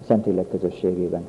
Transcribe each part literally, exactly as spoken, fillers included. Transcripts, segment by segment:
Szentlélek közösségében.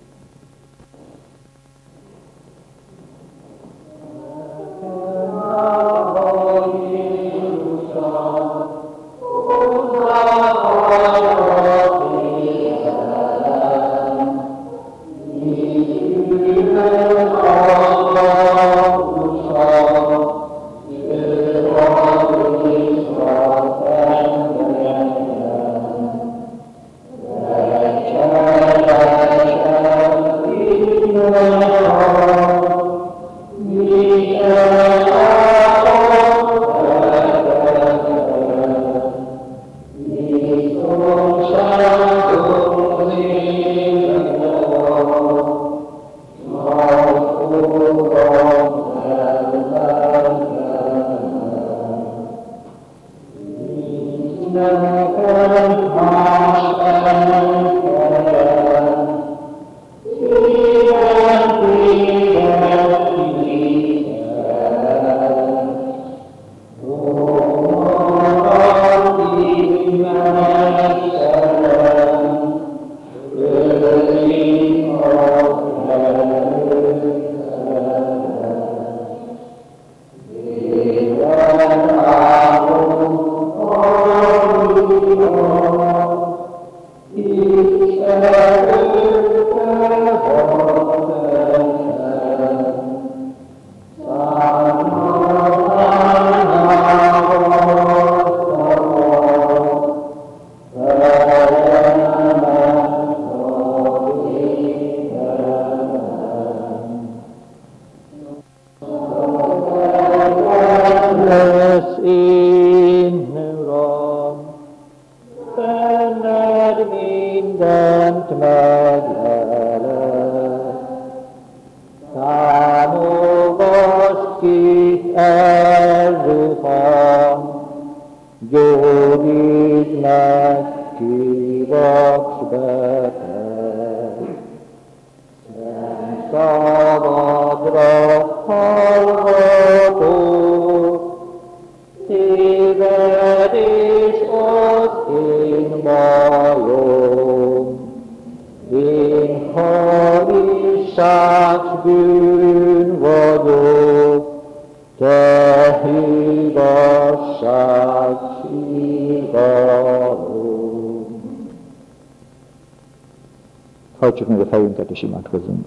Hajtsuk meg a fejünket és imádkozzunk.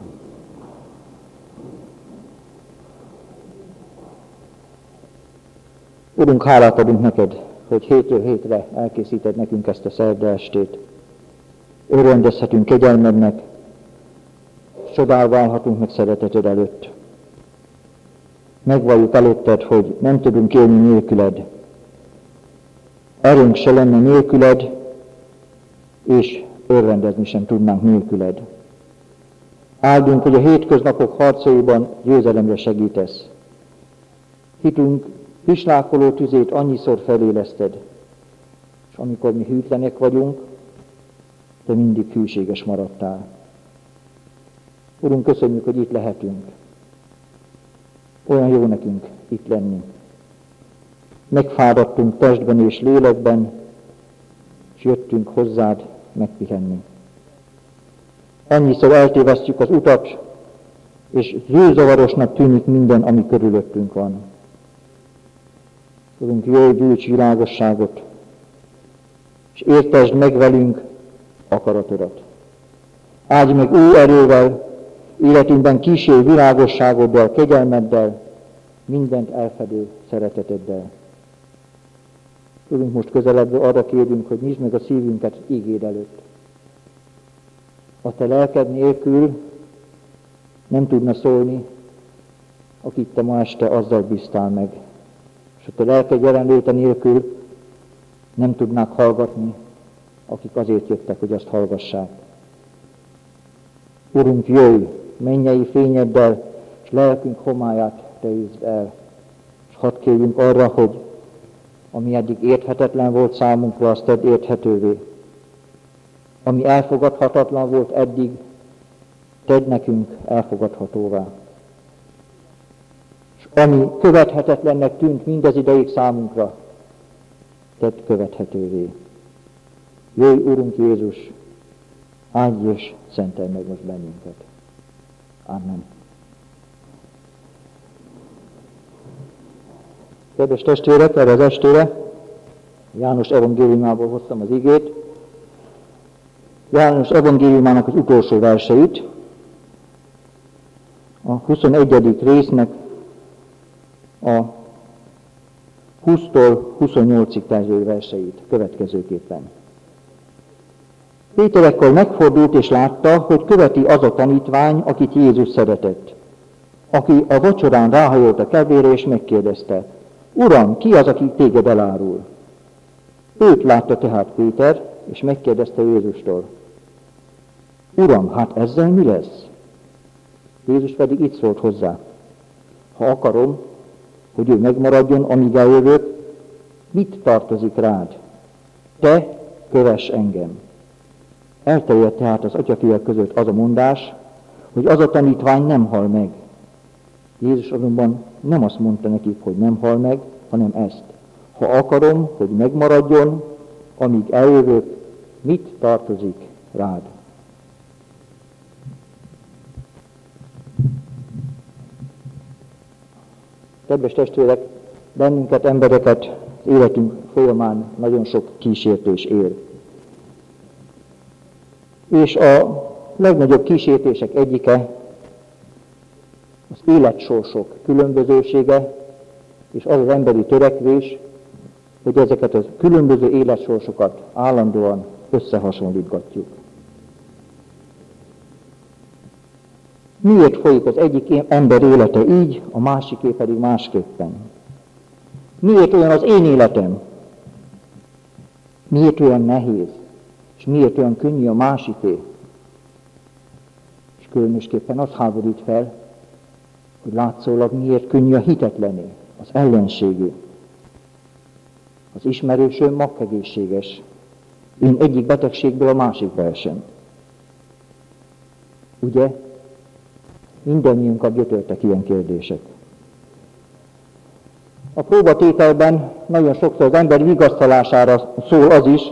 Urunk, hálát adunk neked, hogy hétről hétre elkészíted nekünk ezt a szerda estét. Örvendezhetünk kegyelmednek, csodálva állhatunk meg szereteted előtt. Megvalljuk előtted, hogy nem tudunk élni nélküled. Erőnk se lenne nélküled, és örvendezni sem tudnánk nélküled. Áldunk, hogy a hétköznapok harcaiban győzelemre segítesz. Hitünk pislákoló tüzét annyiszor feléleszted, és amikor mi hűtlenek vagyunk, te mindig hűséges maradtál. Urunk, köszönjük, hogy itt lehetünk. Olyan jó nekünk itt lenni. Megfáradtunk testben és lélekben, és jöttünk hozzád megpihenni. Annyiszor eltévesztjük az utat, és zűrzavarosnak tűnik minden, ami körülöttünk van. Urunk, jöjj, gyűjts világosságot, és értesd meg velünk akaratodat. Áldj meg új erővel, életünkben kísérj világosságoddal, kegyelmeddel, mindent elfedő szereteteddel. Urunk, most közeledve arra kérünk, hogy nyisd meg a szívünket ígéd előtt. A te lelked nélkül nem tudna szólni, akit te ma este azzal bíztál meg. És a te lelked jelenléte nélkül nem tudnák hallgatni, akik azért jöttek, hogy azt hallgassák. Urunk, jöjj, mennyei fényeddel, és lelkünk homályát te üzd el. És hadd kérjünk arra, hogy ami eddig érthetetlen volt számunkra, azt tedd érthetővé. Ami elfogadhatatlan volt eddig, tedd nekünk elfogadhatóvá. És ami követhetetlennek tűnt mindez ideig számunkra, tedd követhetővé. Jöjj, Urunk Jézus, áldj és szentelj meg most bennünket. Amen. Kedves testvérek, erre az estére János evangéliumából hoztam az igét. János evangéliumának az utolsó verseit, a huszonegyedik résznek a húsztól huszonnyolcig terjedő verseit következőképpen. Péter ekkor megfordult és látta, hogy követi az a tanítvány, akit Jézus szeretett, aki a vacsorán ráhajolt a kevére és megkérdezte: Uram, ki az, aki téged elárul? Őt látta tehát Péter, és megkérdezte Jézustól: Uram, hát ezzel mi lesz? Jézus pedig így szólt hozzá: Ha akarom, hogy ő megmaradjon, amíg eljövök, mit tartozik rád? Te kövess engem. Elterjedt tehát az atyafiak között az a mondás, hogy az a tanítvány nem hal meg. Jézus azonban nem azt mondta nekik, hogy nem hal meg, hanem ezt: Ha akarom, hogy megmaradjon, amíg eljövök, mit tartozik rád? Kedves testvérek, bennünket, embereket életünk folyamán nagyon sok kísértés ér. És a legnagyobb kísértések egyike az életsorsok különbözősége, és az az emberi törekvés, hogy ezeket a különböző életsorsokat állandóan összehasonlítgatjuk. Miért folyik az egyik ember élete így, a másiké pedig másképpen? Miért olyan az én életem? Miért olyan nehéz? És miért olyan könnyű a másiké? És különösképpen az háborít fel, hogy látszólag miért könnyű a hitetlené, az ellenségé. Az ismerősöm magkegészséges. Én egyik betegségből a másikba esem. Ugye? Mindannyiunkat gyötörtek ilyen kérdések. A próbatételben nagyon sokszor az ember vigasztalására szól az is,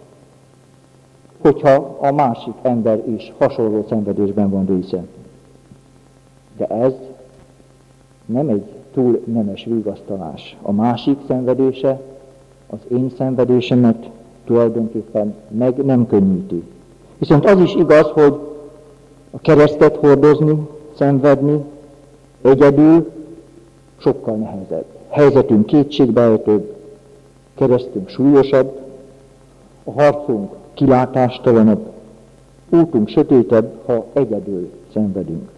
hogyha a másik ember is hasonló szenvedésben van része. De ez nem egy túl nemes vigasztalás. A másik szenvedése az én szenvedésemet tulajdonképpen meg nem könnyíti. Viszont az is igaz, hogy a keresztet hordozni, szenvedni egyedül sokkal nehezebb. Helyzetünk kétségbeejtőbb, keresztünk súlyosabb, a harcunk kilátástalanabb, útunk sötétebb, ha egyedül szenvedünk.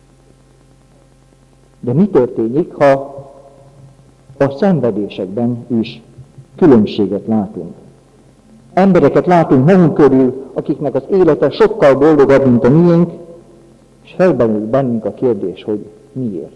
De mi történik, ha a szenvedésekben is különbséget látunk? Embereket látunk magunk körül, akiknek az élete sokkal boldogabb, mint a miénk, és felmerül bennünk a kérdés, hogy miért.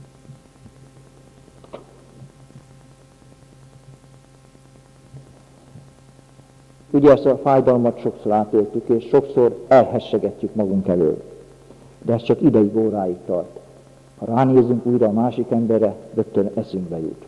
Ugye ezt a fájdalmat sokszor átéltük, és sokszor elhessegetjük magunk elől. De ez csak ideig, óráig tart. Ha ránézünk újra a másik emberre, rögtön eszünkbe jut.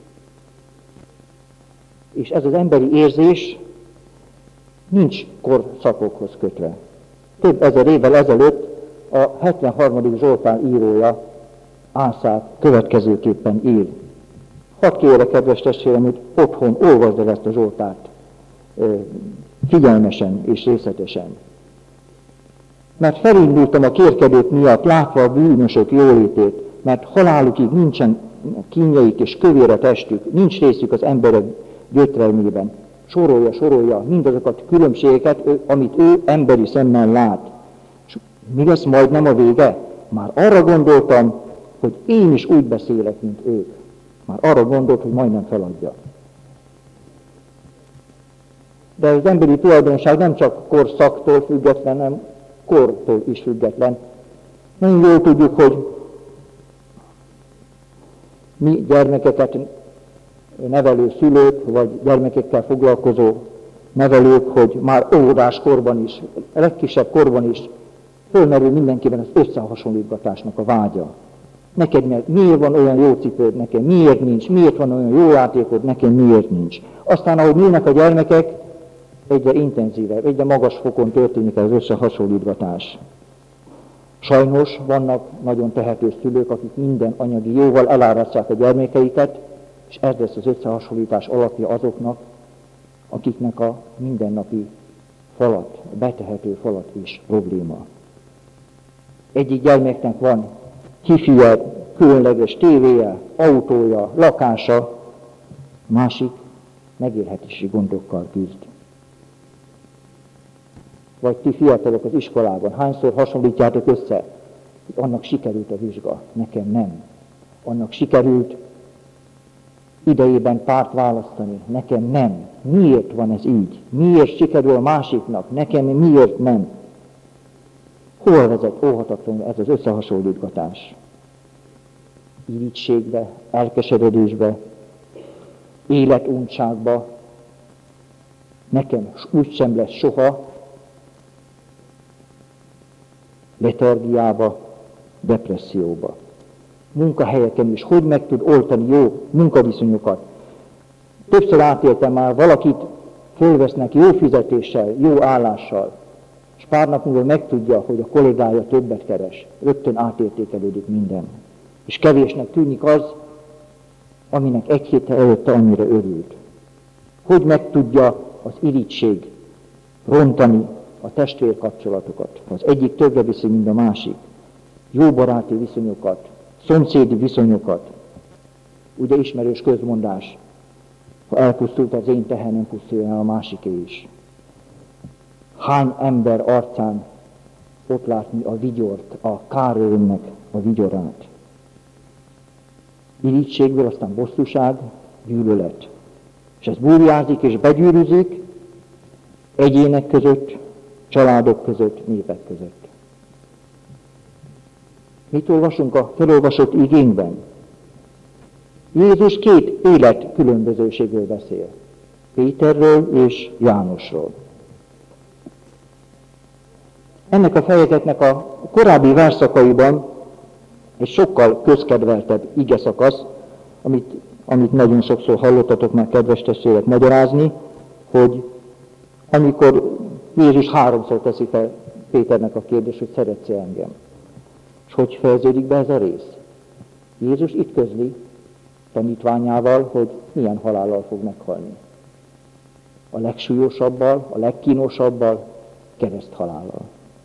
És ez az emberi érzés nincs korszakokhoz kötve. Több ezer évvel ezelőtt a hetvenharmadik Zsoltár írója Ászár következőképpen ír. Hadd kérlek, kedves testvérem, hogy otthon olvasd el ezt a Zsoltárt figyelmesen és részletesen. Mert felindultam a kérkedők miatt, látva a bűnösök jólétét, mert halálukig nincsen kínjaik és kövér a testük, nincs részük az emberek gyötrelmében. Sorolja, sorolja mindazokat a különbségeket, amit ő emberi szemmel lát. És mi lesz majd nem a vége? Már arra gondoltam, hogy én is úgy beszélek, mint ők. Már arra gondolt, hogy majdnem feladja. De az emberi tulajdonság nem csak korszaktól független, hanem kortól is független. Nagyon jól tudjuk, hogy mi gyermekeket nevelő szülők, vagy gyermekekkel foglalkozó nevelők, hogy már óvodás korban is, a legkisebb korban is fölmerül mindenkiben az összehasonlítgatásnak a vágya. Neked miért van olyan jó cipőd, nekem miért nincs, miért van olyan jó játékod, nekem miért nincs. Aztán, ahogy nőnek a gyermekek, egyre intenzívebb, egyre magas fokon történik az összehasonlítgatás. Sajnos vannak nagyon tehetős szülők, akik minden anyagi jóval elárasztják a gyermekeiket, és ez lesz az összehasonlítás alapja azoknak, akiknek a mindennapi falat, a betehető falat is probléma. Egyik gyermeknek van hifije, különleges tévéje, autója, lakása, másik megélhetési gondokkal küzd. Vagy ti fiatalok az iskolában, hányszor hasonlítjátok össze, hogy annak sikerült a vizsga, nekem nem. Annak sikerült idejében párt választani, nekem nem. Miért van ez így? Miért sikerül a másiknak, nekem miért nem? Hol vezet óhatatlanul ez az összehasonlítgatás? Irigységbe, elkeseredésbe, életuntságba, nekem úgysem lesz soha, letargiába, depresszióba. Munkahelyeken is, hogy meg tud oltani jó munkaviszonyokat. Többször átéltem már, valakit fölvesznek jó fizetéssel, jó állással, és pár nap múlva megtudja, hogy a kollégája többet keres. Rögtön átértékelődik minden. És kevésnek tűnik az, aminek egy héttel előtte annyira örült. Hogy meg tudja az irigység rontani a testvérkapcsolatokat. Az egyik többre viszi, mint a másik. Jó baráti viszonyokat, szomszédi viszonyokat. Ugye ismerős közmondás, ha elpusztult az én tehenem, pusztuljon el a másiké is. Hány ember arcán ott látni a vigyort, a kárőrömnek a vigyorát. Irigységből aztán bosszúság, gyűlölet. És ez búrjázik és begyűrűzik egyének között, családok között, népek között. Mit olvasunk a felolvasott igénkben? Jézus két élet különbözőségről beszél. Péterről és Jánosról. Ennek a fejezetnek a korábbi verszakaiban egy sokkal közkedveltebb ige szakasz, amit, amit nagyon sokszor hallottatok már, kedves testvérek, magyarázni, hogy amikor Jézus háromszor teszi fel Péternek a kérdést, hogy szeretsz-e engem. És hogy fejeződik be ez a rész? Jézus itt közli tanítványával, hogy milyen halállal fog meghalni. A legsúlyosabbal, a legkínosabbal, kereszthalállal.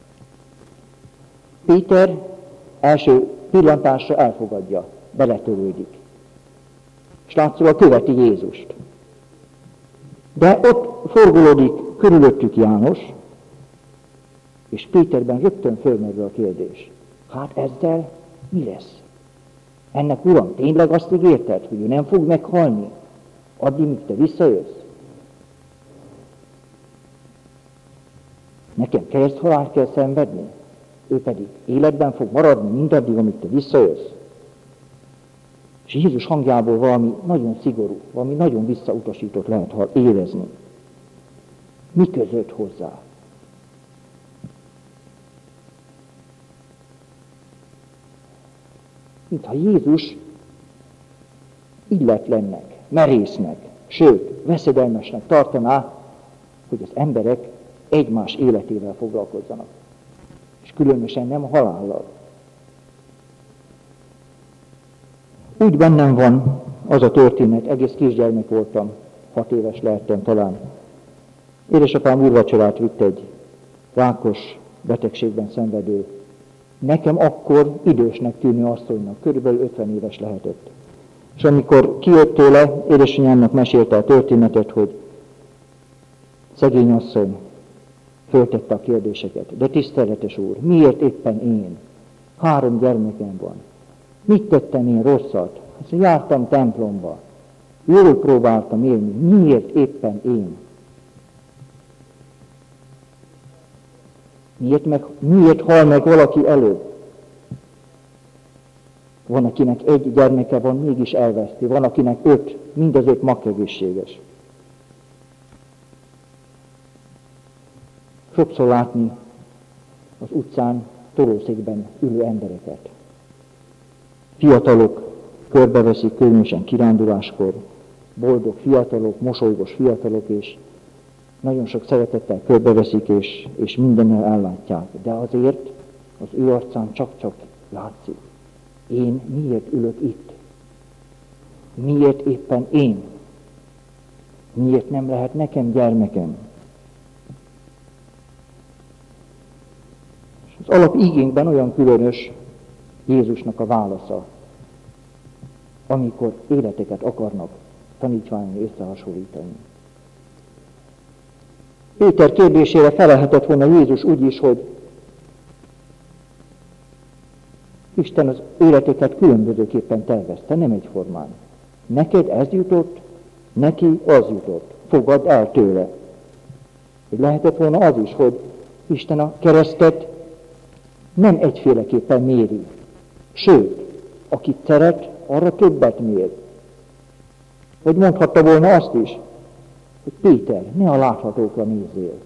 Péter első pillantásra elfogadja, beletörődik. És látszólag követi Jézust. De ott forgolódik körülöttük János, és Péterben rögtön fölmerül a kérdés. Hát ezzel mi lesz? Ennek Uram, tényleg azt ígérted, hogy ő nem fog meghalni, addig, míg te visszajössz? Nekem kereszthalált kell szenvedni, ő pedig életben fog maradni mindaddig, amíg te visszajössz. És Jézus hangjából valami nagyon szigorú, valami nagyon visszautasított lehet érezni. Mi között hozzá? Mintha Jézus illetlennek, merésznek, sőt, veszedelmesnek tartaná, hogy az emberek egymás életével foglalkozzanak. És különösen nem halállal. Úgy bennem van az a történet, egész kisgyermek voltam, hat éves lehettem talán. Édesapám úrvacsorát vitt egy rákos betegségben szenvedő, nekem akkor idősnek tűnő asszonynak, körülbelül ötven éves lehetett. És amikor kijött tőle, édesanyámnak mesélte a történetet, hogy szegény asszony föltette a kérdéseket. De tiszteletes úr, miért éppen én? Három gyermekem van. Mit tettem én rosszat? Azt jártam templomba. Jól próbáltam élni. Miért éppen én? Miért, meg, miért hal meg valaki előbb? Van, akinek egy gyermeke van, mégis elveszti. Van, akinek öt, mind az öt makkegészséges. Sokszor látni az utcán tolószékben ülő embereket. Fiatalok körbeveszik, különösen kiránduláskor, boldog fiatalok, mosolygos fiatalok, és nagyon sok szeretettel körbeveszik, és, és mindennel ellátják. De azért az ő arcán csak-csak látszik. Én miért ülök itt? Miért éppen én? Miért nem lehet nekem gyermekem? Az alapigényben olyan különös Jézusnak a válasza, amikor életeket akarnak tanítványi összehasonlítani. Péter kérdésére felelhetett volna Jézus úgy is, hogy Isten az életeket különbözőképpen tervezte, nem egyformán. Neked ez jutott, neki az jutott. Fogadd el tőle. Lehetett volna az is, hogy Isten a keresztet nem egyféleképpen méri. Sőt, akit szeret, arra többet mér. Hogy mondhatta volna azt is, hogy Péter, ne a láthatókra nézzél.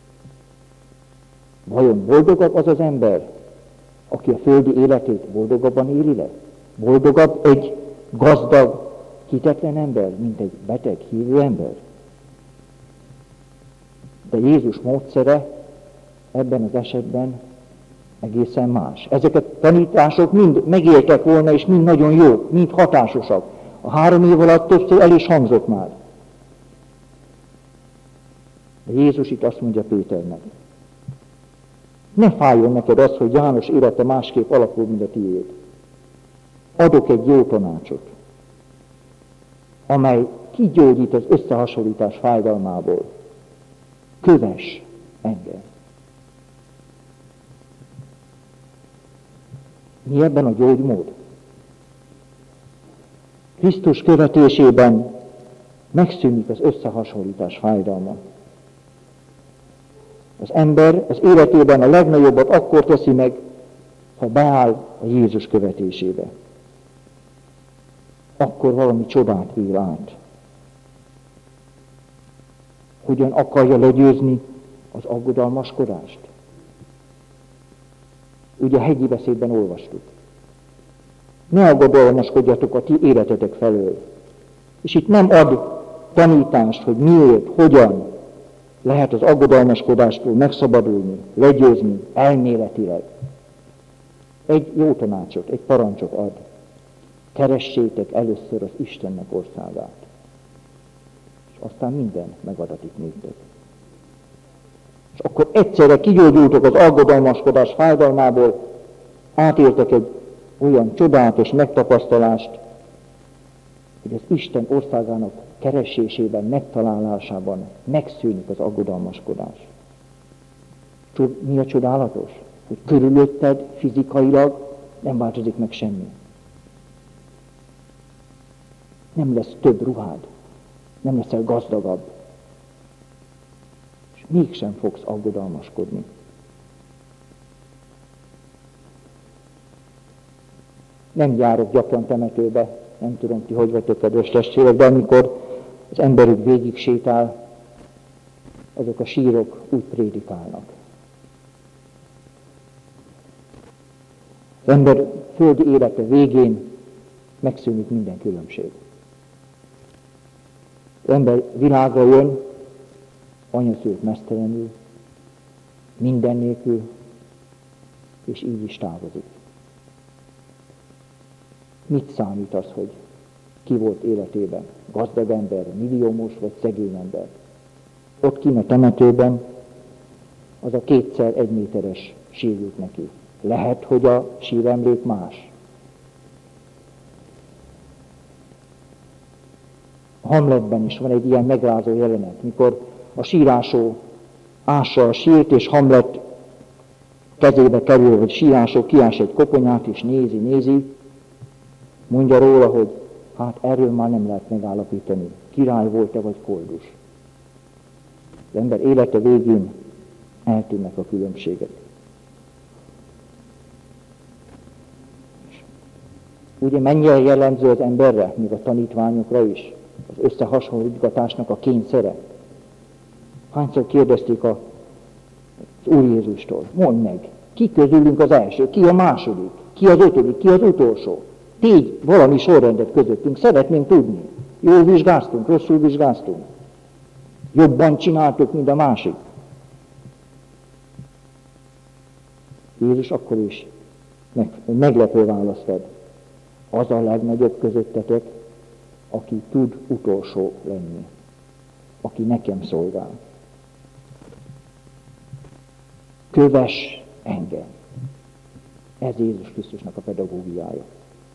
Vajon boldogabb az az ember, aki a földi életét boldogabban éli le? Boldogabb egy gazdag, hitetlen ember, mint egy beteg, hívő ember? De Jézus módszere ebben az esetben egészen más. Ezek a tanítások mind megéltek volna, és mind nagyon jók, mind hatásosak. A három év alatt többször el is hangzott már. De Jézus itt azt mondja Péternek, ne fájjon neked az, hogy János élete másképp alakul, mint a tiéd. Adok egy jó tanácsot, amely kigyógyít az összehasonlítás fájdalmából. Kövess engem. Mi ebben a gyógymód? Krisztus követésében megszűnik az összehasonlítás fájdalma. Az ember az életében a legnagyobbat akkor teszi meg, ha beáll a Jézus követésébe. Akkor valami csodát él át. Hogyan akarja legyőzni az aggodalmaskodást? Ugye a hegyi beszédben olvastuk. Ne aggodalmaskodjatok a ti életetek felől. És itt nem ad tanítást, hogy miért, hogyan lehet az aggodalmaskodástól megszabadulni, legyőzni elméletileg. Egy jó tanácsot, egy parancsot ad. Keressétek először az Istennek országát. És aztán minden megadatik néktek. És akkor egyszerre kigyógyultok az aggodalmaskodás fájdalmából, átéltek egy olyan csodálatos megtapasztalást, hogy az Isten országának keresésében, megtalálásában megszűnik az aggodalmaskodás. Mi a csodálatos? Hogy körülötted fizikailag nem változik meg semmi. Nem lesz több ruhád, nem leszel gazdagabb, és mégsem fogsz aggodalmaskodni. Nem járok gyakran temetőbe, nem tudom ti, hogy vagytok, kedves testvérek, de amikor az emberük végig sétál, azok a sírok úgy prédikálnak. Az ember földi élete végén megszűnik minden különbség. Az ember világra jön, anyaszült meztelenül, minden nélkül, és így is távozik. Mit számít az, hogy ki volt életében? Gazdag ember, milliómos vagy szegény ember? Ott kint a temetőben az a kétszer egy méteres sírjuk neki. Lehet, hogy a síremlék más. A Hamletben is van egy ilyen megrázó jelenet, mikor a sírásó ássa a sírt, és Hamlet kezébe kerül, hogy sírásó kiás egy koponyát, és nézi, nézi, mondja róla, hogy hát erről már nem lehet megállapítani, király volt-e vagy koldus. Az ember élete végén eltűnnek a különbségek. Ugye mennyire jellemző az emberre, még a tanítványokra is, az összehasonlítgatásnak a kényszere. Hányszor kérdezték a, az Úr Jézustól, mondd meg, ki közülünk az első, ki a második, ki az ötödik, ki az utolsó. Tégy valami sorrendet közöttünk, szeretnénk tudni. Jól vizsgáztunk, rosszul vizsgáztunk. Jobban csináltuk, mint a másik. Jézus akkor is meg, meglepő választ ad. Az a legnagyobb közöttetek, aki tud utolsó lenni, aki nekem szolgál. Kövess engem. Ez Jézus Krisztusnak a pedagógiája.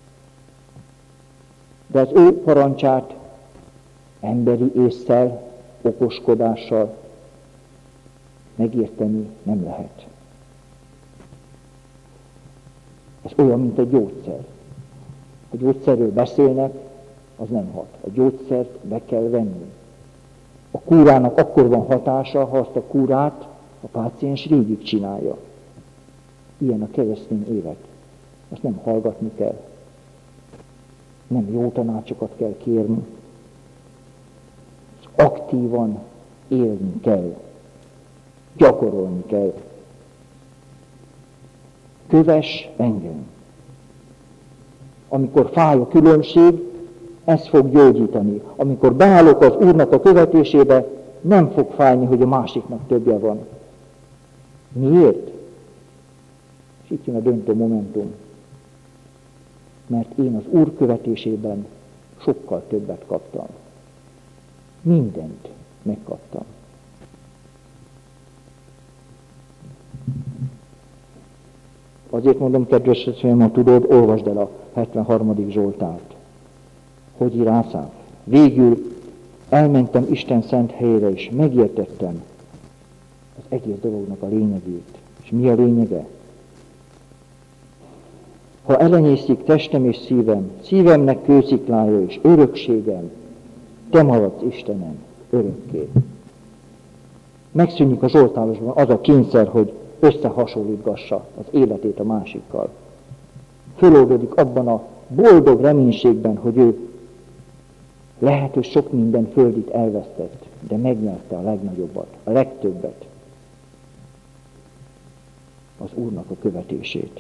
De az ő parancsát emberi ésszel, okoskodással megérteni nem lehet. Ez olyan, mint a gyógyszer. A gyógyszerről beszélnek, az nem hat. A gyógyszert be kell venni. A kúrának akkor van hatása, ha azt a kúrát a páciens végig csinálja. Ilyen a keresztény élet. Azt nem hallgatni kell. Nem jó tanácsokat kell kérni. Aktívan élni kell. Gyakorolni kell. Kövess engem. Amikor fáj a különbség, ez fog gyógyítani. Amikor beállok az Úrnak a követésébe, nem fog fájni, hogy a másiknak többje van. Miért? És itt jön a döntő momentum. Mert én az Úr követésében sokkal többet kaptam. Mindent megkaptam. Azért mondom, kedves testvérem, ha tudod, olvasd el a hetvenharmadik Zsoltárt. Hogy ír Ászáf? Végül elmentem Isten szent helyére, és megértettem az egész dolognak a lényegét. És mi a lényege? Ha elenyészik testem és szívem, szívemnek kősziklája és örökségem, te maradsz Istenem örökké. Megszűnik a Zsoltárosban az a kényszer, hogy összehasonlítgassa az életét a másikkal. Föloldodik abban a boldog reménységben, hogy ő lehet, hogy sok minden földit elvesztett, de megnyerte a legnagyobbat, a legtöbbet, az Úrnak a követését.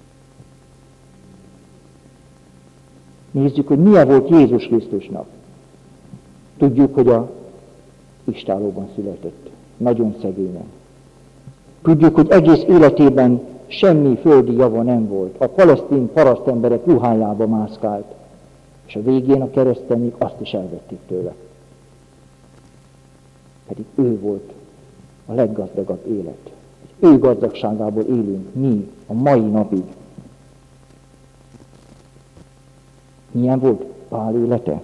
Nézzük, hogy milyen volt Jézus Krisztusnak. Tudjuk, hogy a istállóban született, nagyon szegényen. Tudjuk, hogy egész életében semmi földi java nem volt. A palesztin parasztemberek ruhájába mászkált, és a végén a kereszten még azt is elvették tőle. Pedig ő volt a leggazdagabb élet. Az ő gazdagságából élünk mi a mai napig. Milyen volt Pál élete?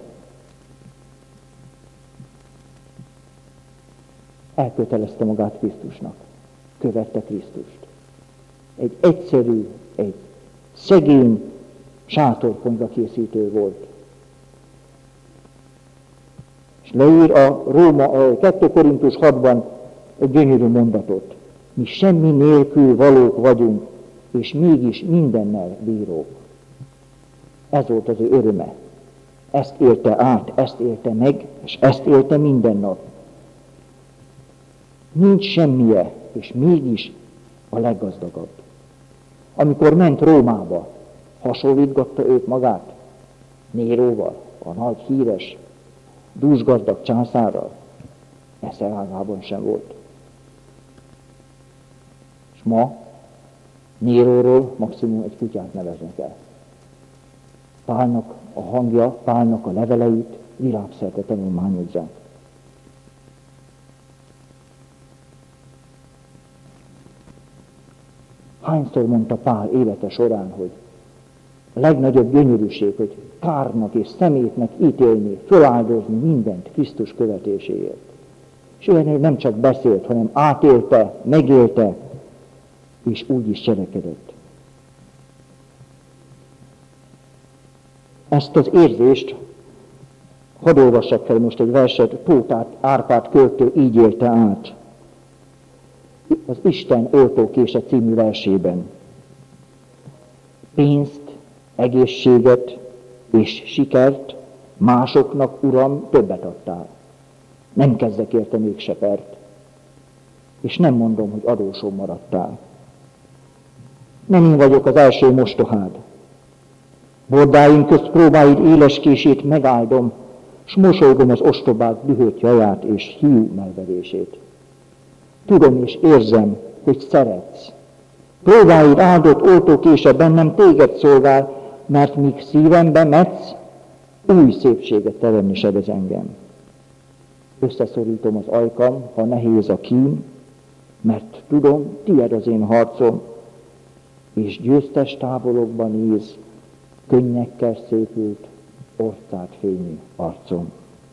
Elkötelezte magát Krisztusnak. Követte Krisztust. Egy egyszerű, egy szegény sátorkonyha készítő volt. És leír a Róma, a kettő Korintus hatban egy gyönyörű mondatot. Mi semmi nélkül valók vagyunk, és mégis mindennel bírók. Ez volt az ő öröme. Ezt élte át, ezt élte meg, és ezt élte minden nap. Nincs semmije, és mégis a leggazdagabb. Amikor ment Rómába, hasonlítgatta őt magát Néróval, a nagy híres, dúsgazdag császárral. Esze ágában sem volt. És ma Néróról maximum egy kutyát neveznek el. Pálnak a hangja, Pálnak a leveleit világszerte tanulmányozzák. Hányszor mondta Pál élete során, hogy a legnagyobb gyönyörűség, hogy kárnak és szemétnek ítélni, föláldozni mindent Krisztus követéséért. És olyan nem csak beszélt, hanem átélte, megélte, és úgy is cselekedett. Ezt az érzést, hadd olvassak fel most egy verset, Tóth Árpád költő így élte át. Az Isten oltókése című versében. Pénzt, egészséget és sikert másoknak, Uram, többet adtál. Nem kezdek érte még se pert. És nem mondom, hogy adósó maradtál. Nem én vagyok az első mostohád. Bordáink közt próbáid éleskését megáldom, s mosolygom az ostobák dühött jaját és hiú melvedését. Tudom és érzem, hogy szeretsz. Próbáid áldott oltókése bennem téged szolgál, mert míg szívembe metsz, új szépséget teremni sebez engem. Összeszorítom az ajkam, ha nehéz a kín, mert tudom, tied az én harcom, és győztes távolokban néz, könnyekkel szépült, orcát fényű arcom.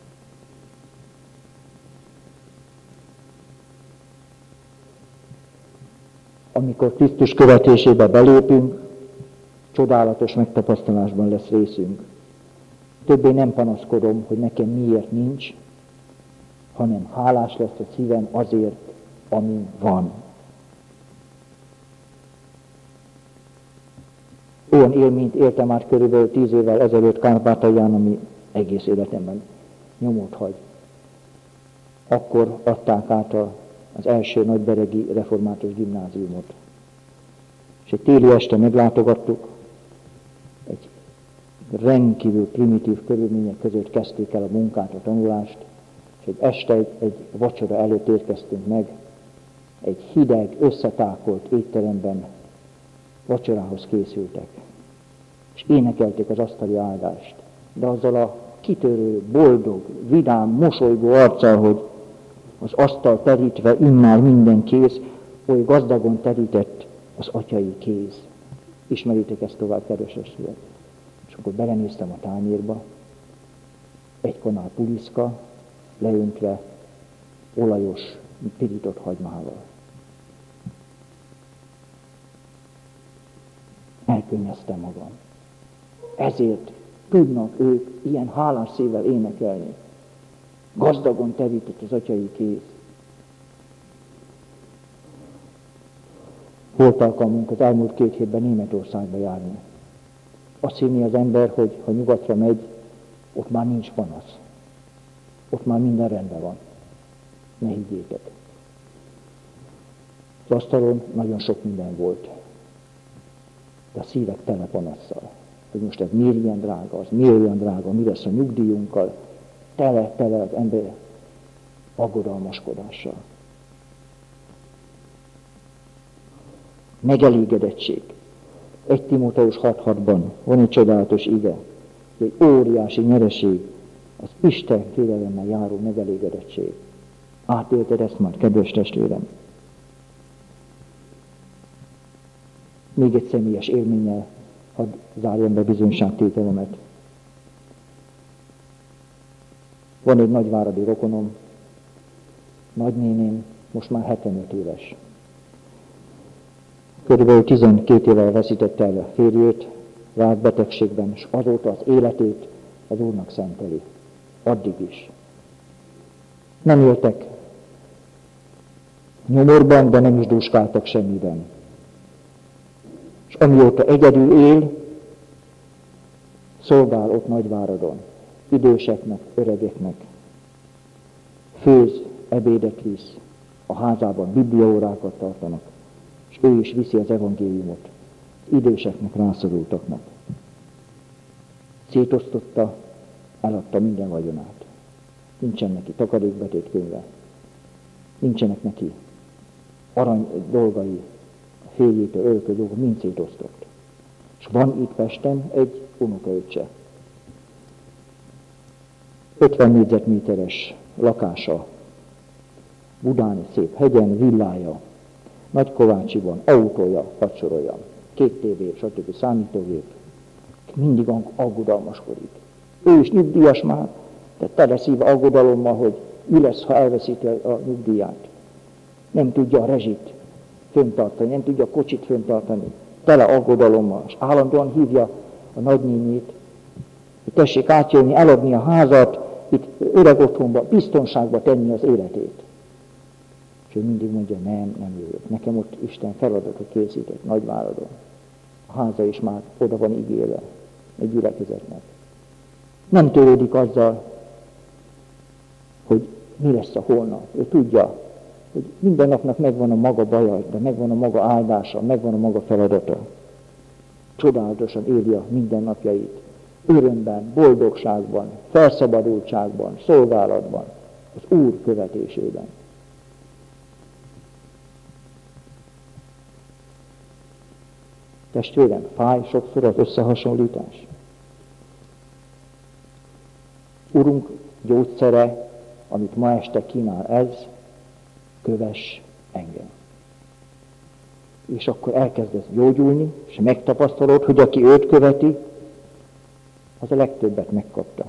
Amikor Krisztus követésébe belépünk, csodálatos megtapasztalásban lesz részünk. Többé nem panaszkodom, hogy nekem miért nincs, hanem hálás lesz a szívem azért, ami van. Olyan élményt éltem át körülbelül tíz évvel ezelőtt Kárpátalján, ami egész életemben nyomot hagy. Akkor adták át az első nagyberegi református gimnáziumot. És egy téli este meglátogattuk, egy rendkívül primitív körülmények között kezdték el a munkát, a tanulást, és egy este egy, egy vacsora előtt érkeztünk meg, egy hideg, összetákolt étteremben vacsorához készültek. És énekelték az asztali áldást, de azzal a kitörő, boldog, vidám, mosolygó arccal, hogy az asztal terítve immár minden kész, oly gazdagon terített az atyai kéz. Ismeritek ezt tovább, kedves testvérek? És akkor belenéztem a tányérba, egy kanál puliszka, leöntve olajos, pirított hagymával. Elkönnyeztem magam. Ezért tudnak ők ilyen hálás szívvel énekelni. Gazdagon terített az atyai kéz. Volt alkalmunk az elmúlt két hétben Németországba járni. Azt hinni az ember, hogy ha nyugatra megy, ott már nincs panasz. Ott már minden rendben van. Ne higgyétek. Az asztalon nagyon sok minden volt. De a szívek tele panasszal. Hogy most ez miért ilyen drága, az miért olyan drága, mi lesz a nyugdíjunkkal. Tele-tele az ember aggodalmaskodással. Megelégedettség. egy Timóteus hat hatban van egy csodálatos ige, egy óriási nyereség, az Isten félelemmel járó megelégedettség. Átélted ezt már, kedves testvérem? Még egy személyes élménnyel hadd zárjam be bizonyságtételemet. Van egy nagyváradi rokonom, nagynéném, most már hetvenöt éves. Körülbelül tizenkét évvel veszítette el a férjét, vált betegségben, és azóta az életét az Úrnak szenteli. Addig is. Nem éltek nyomorban, de nem is dúskáltak semmiben. És amióta egyedül él, szolgál ott Nagyváradon, időseknek, öregeknek. Főz, ebédet visz, a házában bibliaórákat tartanak, és ő is viszi az evangéliumot időseknek, rászorultaknak. Szétosztotta, eladta minden vagyonát. Nincsen neki takarékbetétkönyve, nincsenek neki arany dolgai, a férjétől örökös dolgok, mind szétosztott. És van itt Pesten egy unokaöccse. ötven négyzetméteres lakása, Budán egy szép hegyen, villája, Nagykovácsiban, autója, hadd soroljam, két tévé, stb. Számítógép, mindig aggodalmaskodik. Ő is nyugdíjas már, de tele szíve aggodalommal, hogy mi lesz, ha elveszíti a nyugdíját. Nem tudja a rezsit föntartani, nem tudja a kocsit föntartani, tele aggodalommal, és állandóan hívja a nagynénit, hogy tessék átjönni, eladni a házat, itt öreg otthonba, biztonságba tenni az életét. És ő mindig mondja, nem, nem jövök. Nekem ott Isten feladatot készített Nagyváradon. A háza is már oda van ígérve egy gyülekezetnek. Nem törődik azzal, hogy mi lesz a holnap. Ő tudja, hogy minden napnak megvan a maga baja, de megvan a maga áldása, megvan a maga feladata. Csodálatosan éli a mindennapjait. örömben, boldogságban, felszabadultságban, szolgálatban, az Úr követésében. Testvérem, fáj sokszor az összehasonlítás. Urunk gyógyszere, amit ma este kínál ez, kövess engem. És akkor elkezdesz gyógyulni, és megtapasztalod, hogy aki őt követi, az a legtöbbet megkapta.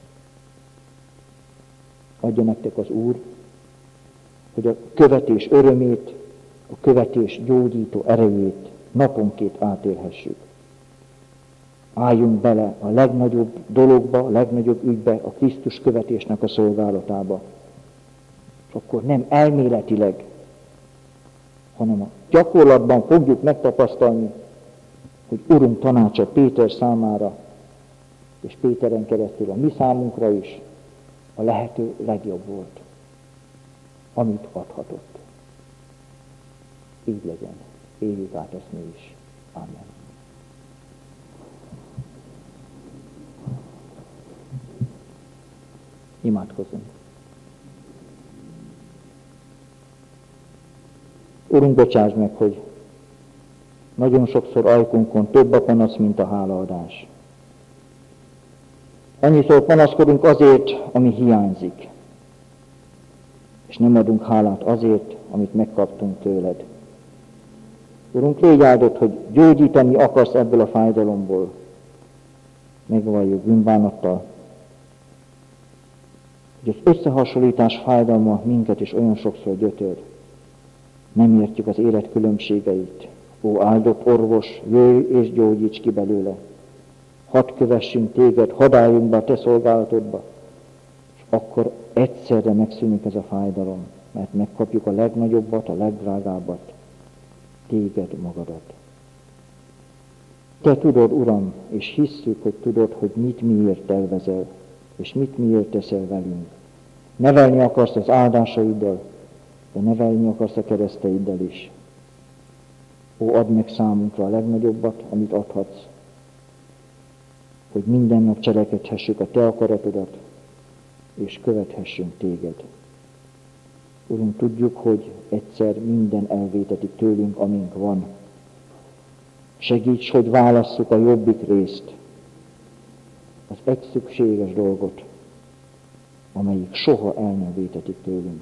Adja nektek az Úr, hogy a követés örömét, a követés gyógyító erejét naponként átélhessük. Álljunk bele a legnagyobb dologba, a legnagyobb ügybe, a Krisztus követésnek a szolgálatába. És akkor nem elméletileg, hanem a gyakorlatban fogjuk megtapasztalni, hogy Urunk tanácsa Péter számára, és Péteren keresztül a mi számunkra is a lehető legjobb volt, amit adhatott. Így legyen. Éljük át ezt mi is. Amen. Imádkozzunk. Urunk, bocsáss meg, hogy nagyon sokszor ajkunkon több a panasz, mint a hálaadás. Annyiszor panaszkodunk azért, ami hiányzik, és nem adunk hálát azért, amit megkaptunk tőled. Urunk, légy áldott, hogy gyógyítani akarsz ebből a fájdalomból. Megvalljuk bűnbánattal, hogy az összehasonlítás fájdalma minket is olyan sokszor gyötör. Nem értjük az élet különbségeit. Ó, áldott orvos, jöjj és gyógyíts ki belőle. Hadd kövessünk téged, hadd álljunk be a te szolgálatodba, és akkor egyszerre megszűnik ez a fájdalom, mert megkapjuk a legnagyobbat, a legdrágábbat, téged magadat. Te tudod, Uram, és hisszük, hogy tudod, hogy mit miért tervezel, és mit miért teszel velünk. Nevelni akarsz az áldásaiddal, de nevelni akarsz a kereszteiddel is. Ó, add meg számunkra a legnagyobbat, amit adhatsz, hogy minden nap cselekedhessük a te akaratodat, és követhessünk téged. Urunk, tudjuk, hogy egyszer minden elvétetik tőlünk, amink van. Segíts, hogy válasszuk a jobbik részt, az egy szükséges dolgot, amelyik soha el nem vétetik tőlünk.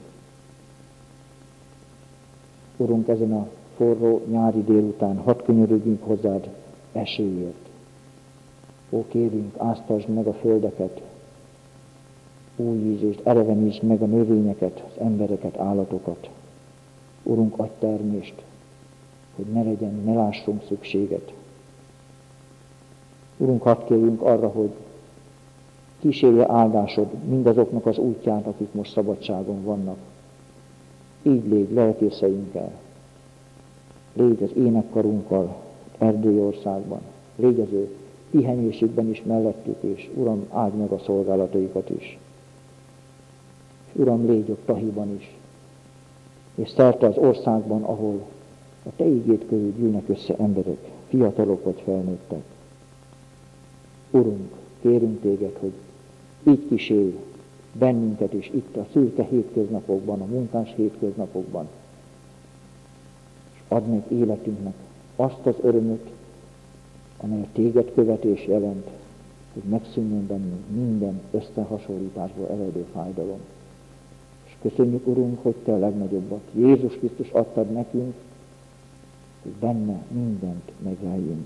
Urunk, ezen a forró nyári délután hadd könyörögjünk hozzád esőért. Ó, kérünk, áztasd meg a földeket, újítsd és elevenítsd meg a növényeket, az embereket, állatokat. Urunk, adj termést, hogy ne legyen, ne lássunk szükséget. Urunk, hadd kérjünk arra, hogy kísérje áldásod mindazoknak az útját, akik most szabadságon vannak. Így légy lelkészeinkkel, légy az énekkarunkkal Erdély országban, légy az ő pihenésükben is mellettük, és Uram, áld meg a szolgálataikat is. És Uram, légy ott Tahiban is, és szerte az országban, ahol a te ígéd körül gyűlnek össze emberek, fiatalok vagy felnőttek. Urunk, kérünk téged, hogy így kísérj bennünket is itt a szürke hétköznapokban, a munkás hétköznapokban, és add meg életünknek azt az örömöt, amely a téged követés jelent, hogy megszűnjön bennünk minden összehasonlításból eredő fájdalom. És köszönjük, Urunk, hogy te a legnagyobbat, Jézus Krisztus adtad nekünk, hogy benne mindent megleljünk.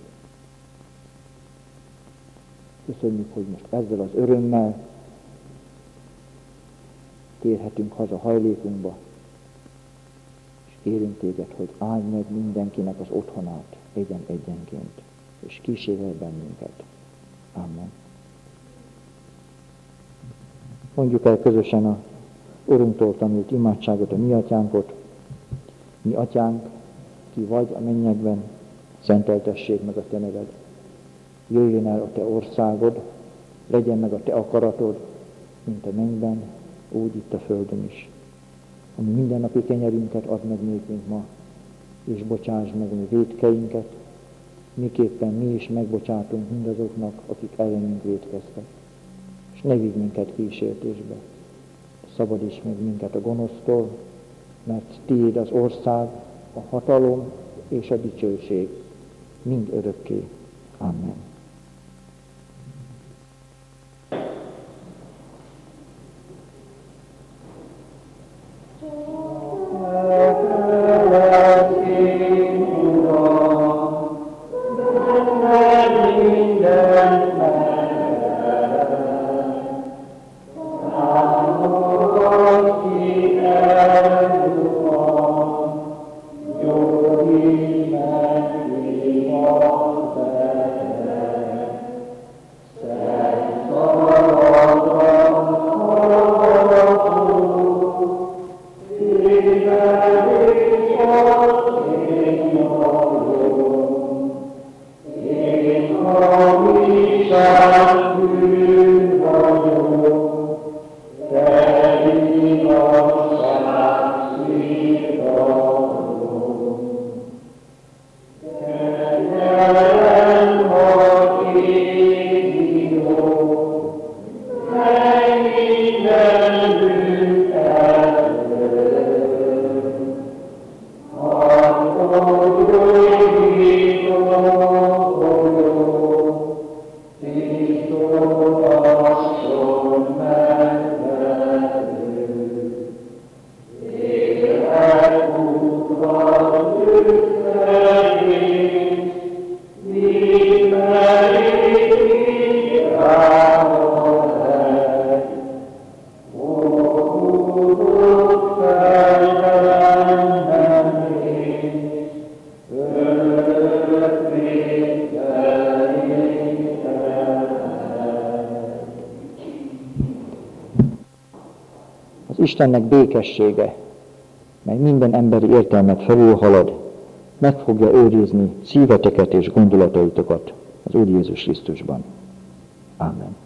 Köszönjük, hogy most ezzel az örömmel térhetünk haza hajlékunkba, és kérünk téged, hogy állj meg mindenkinek az otthonát egyen-egyenként, és kísérj bennünket. Amen. Mondjuk el közösen a Urunktól tanult imádságot, a mi atyánkot. Mi atyánk, ki vagy a mennyekben, szenteltessék meg a te neved. Jöjjön el a te országod, legyen meg a te akaratod, mint a mennyben, úgy itt a földön is. Ami mindennapi kenyerünket add meg nékünk ma, és bocsáss meg mi vétkeinket, miképpen mi is megbocsátunk mindazoknak, akik ellenünk vétkeztek. És ne vigy minket kísértésbe. Szabadíts meg minket a gonosztól, mert tiéd az ország, a hatalom és a dicsőség mind örökké. Amen. Istennek békessége, mely minden emberi értelmet felülhalad, meg fogja őrizni szíveteket és gondolataitokat az Úr Jézus Krisztusban. Ámen.